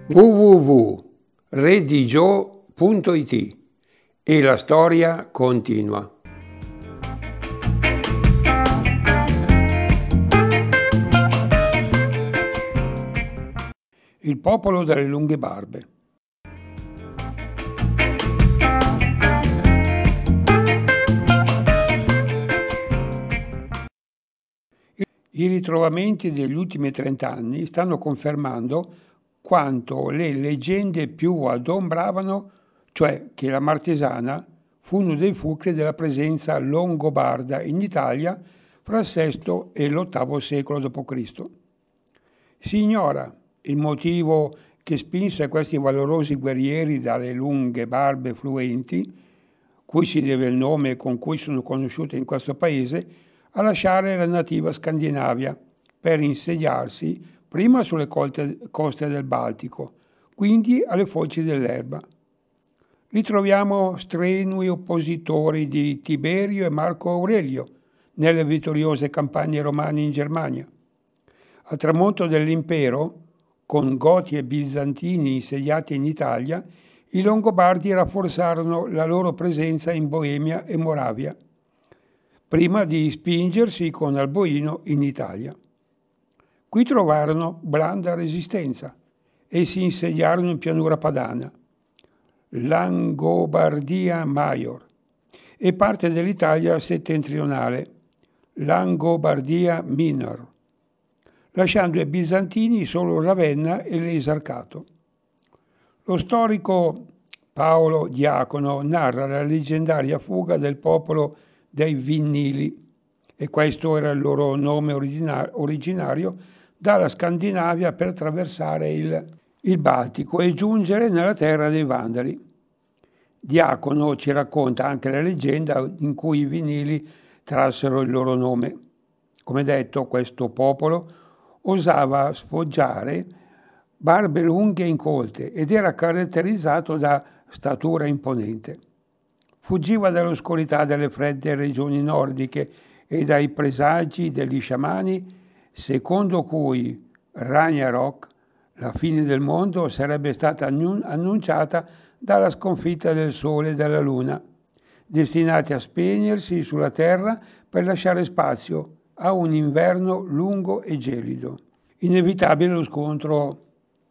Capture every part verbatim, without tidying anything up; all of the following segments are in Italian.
w w w punto redigio punto it e la storia continua. Il popolo dalle lunghe barbe. I ritrovamenti degli ultimi trent'anni stanno confermando quanto le leggende più adombravano, cioè che la Martesana fu uno dei fulcri della presenza longobarda in Italia fra il sesto e l'ottavo secolo dopo Cristo. Si ignora il motivo che spinse questi valorosi guerrieri dalle lunghe barbe fluenti, cui si deve il nome con cui sono conosciuti in questo paese, a lasciare la nativa Scandinavia per insediarsi prima sulle coste del Baltico, quindi alle foci dell'Elba. Ritroviamo strenui oppositori di Tiberio e Marco Aurelio nelle vittoriose campagne romane in Germania. Al tramonto dell'impero, con Goti e Bizantini insediati in Italia, i Longobardi rafforzarono la loro presenza in Boemia e Moravia, prima di spingersi con Alboino in Italia. Qui trovarono blanda resistenza e si insediarono in pianura padana, Langobardia Maior, e parte dell'Italia settentrionale, Langobardia Minor, lasciando ai bizantini solo Ravenna e l'Esarcato. Lo storico Paolo Diacono narra la leggendaria fuga del popolo dei Vinnili, e questo era il loro nome originario, dalla Scandinavia per attraversare il, il Baltico e giungere nella terra dei Vandali. Diacono ci racconta anche la leggenda in cui i Vinnili trassero il loro nome. Come detto, questo popolo osava sfoggiare barbe lunghe e incolte ed era caratterizzato da statura imponente. Fuggiva dall'oscurità delle fredde regioni nordiche e dai presagi degli sciamani, secondo cui Ragnarok, la fine del mondo, sarebbe stata annunciata dalla sconfitta del Sole e della Luna, destinati a spegnersi sulla Terra per lasciare spazio a un inverno lungo e gelido. Inevitabile lo scontro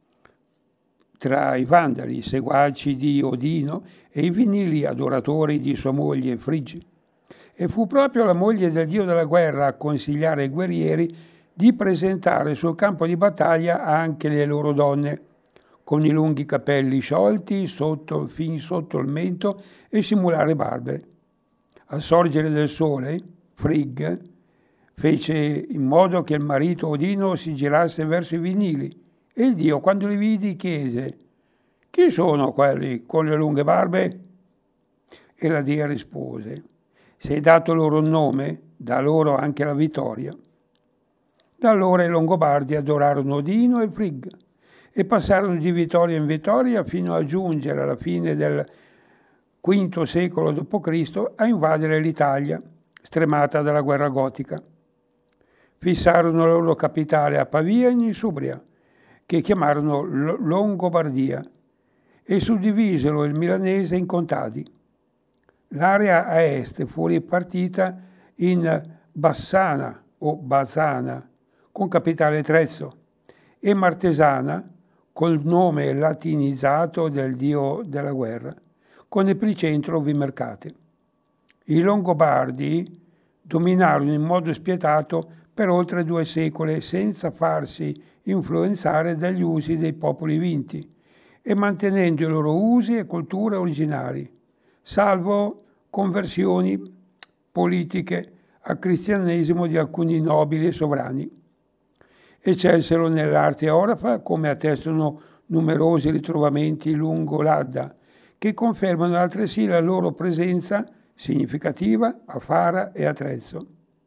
tra i Vandali, seguaci di Odino, e i Vinnili, adoratori di sua moglie Frigge. E fu proprio la moglie del dio della guerra a consigliare ai guerrieri di presentare sul campo di battaglia anche le loro donne, con i lunghi capelli sciolti sotto, fin sotto il mento e simulare barbe. Al sorgere del sole, Frigg fece in modo che il marito Odino si girasse verso i Vinnili, e il dio, quando li vidi, chiese: «Chi sono quelli con le lunghe barbe?» E la dea rispose: «Se hai dato loro un nome, dà loro anche la vittoria». Da allora i Longobardi adorarono Odino e Frigg e passarono di vittoria in vittoria fino a giungere alla fine del quinto secolo dopo Cristo a invadere l'Italia, stremata dalla guerra gotica. Fissarono la loro capitale a Pavia in Subria, che chiamarono Longobardia, e suddivisero il milanese in contadi. L'area a est fu ripartita in Bassana o Basana, con capitale Trezzo, e Martesana, col nome latinizzato del dio della guerra, con epicentro Vimercate. I Longobardi dominarono in modo spietato per oltre due secoli senza farsi influenzare dagli usi dei popoli vinti e mantenendo i loro usi e culture originali, salvo conversioni politiche al cristianesimo di alcuni nobili e sovrani. Eccelsero nell'arte orafa, come attestano numerosi ritrovamenti lungo l'Adda, che confermano altresì la loro presenza significativa a Fara e a Trezzo.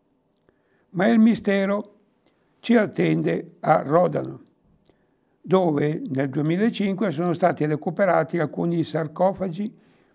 Ma il mistero ci attende a Rodano, dove nel duemilacinque sono stati recuperati alcuni sarcofagi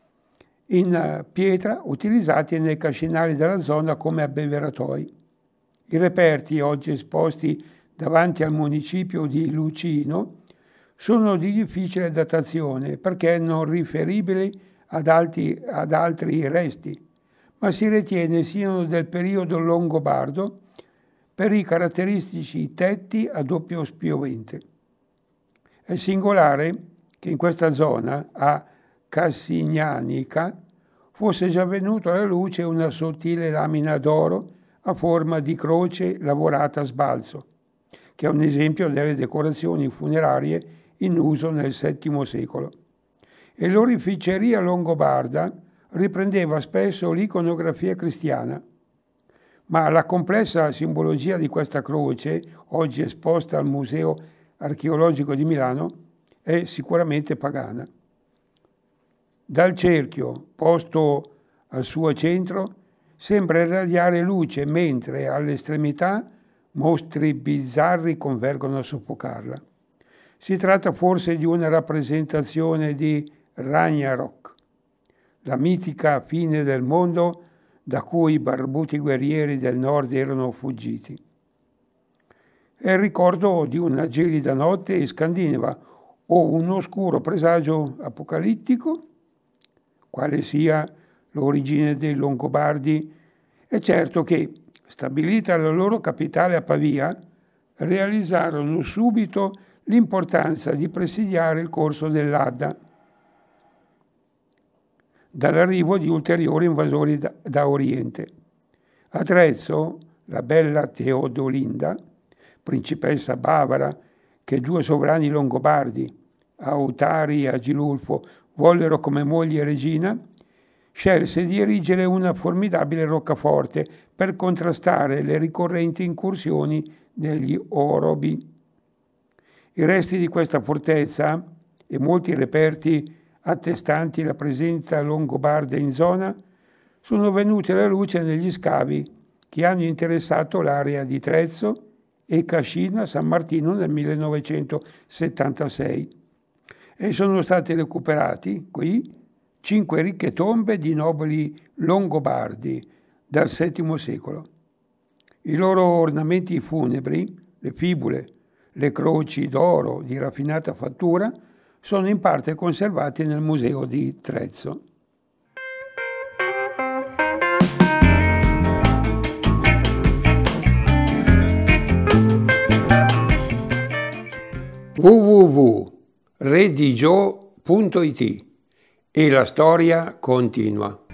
in pietra utilizzati nei cascinali della zona come abbeveratoi. I reperti, oggi esposti davanti al municipio di Lucino, sono di difficile datazione perché non riferibili ad, alti, ad altri resti, ma si ritiene siano del periodo longobardo per i caratteristici tetti a doppio spiovente. È singolare che in questa zona, a Cassignanica, fosse già venuta alla luce una sottile lamina d'oro a forma di croce lavorata a sbalzo, che è un esempio delle decorazioni funerarie in uso nel settimo secolo. E l'oreficeria longobarda riprendeva spesso l'iconografia cristiana, ma la complessa simbologia di questa croce, oggi esposta al Museo Archeologico di Milano, è sicuramente pagana. Dal cerchio, posto al suo centro, sembra irradiare luce, mentre alle estremità mostri bizzarri convergono a soffocarla. Si tratta forse di una rappresentazione di Ragnarok, la mitica fine del mondo da cui i barbuti guerrieri del nord erano fuggiti. È il ricordo di una gelida notte scandinava o un oscuro presagio apocalittico, quale sia l'origine dei Longobardi. È certo che, stabilita la loro capitale a Pavia, realizzarono subito l'importanza di presidiare il corso dell'Adda dall'arrivo di ulteriori invasori da, da Oriente. A Trezzo, la bella Teodolinda, principessa bavara che due sovrani longobardi, Autari e Agilulfo, vollero come moglie regina, scelse di erigere una formidabile roccaforte per contrastare le ricorrenti incursioni degli Orobi. I resti di questa fortezza e molti reperti attestanti la presenza longobarda in zona sono venuti alla luce negli scavi che hanno interessato l'area di Trezzo e Cascina San Martino nel millenovecentosettantasei e sono stati recuperati qui cinque ricche tombe di nobili longobardi dal settimo secolo. I loro ornamenti funebri, le fibule, le croci d'oro di raffinata fattura, sono in parte conservati nel museo di Trezzo. w w w punto redigio punto it e la storia continua.